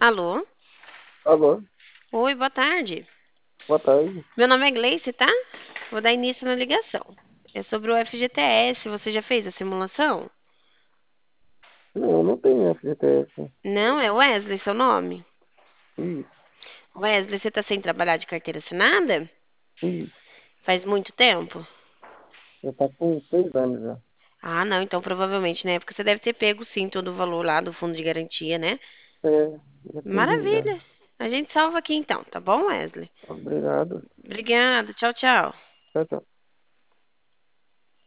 Alô? Alô, Oi, boa tarde. boa tarde. Meu nome é Gleice, tá? Vou dar início na ligação. É sobre o FGTS. Você já fez a simulação? Não, não tem FGTS. Não, é Wesley seu nome? Isso, Wesley, você tá sem trabalhar de carteira assinada? isso. Faz muito tempo? Já tá com 6 anos já. Ah, não, então provavelmente na época você deve ter pego sim todo o valor lá do fundo de garantia, né? É, já peguei já. Maravilha. A gente salva aqui então, tá bom, Wesley? Obrigado. Obrigada. Tchau, tchau. Tchau, tchau.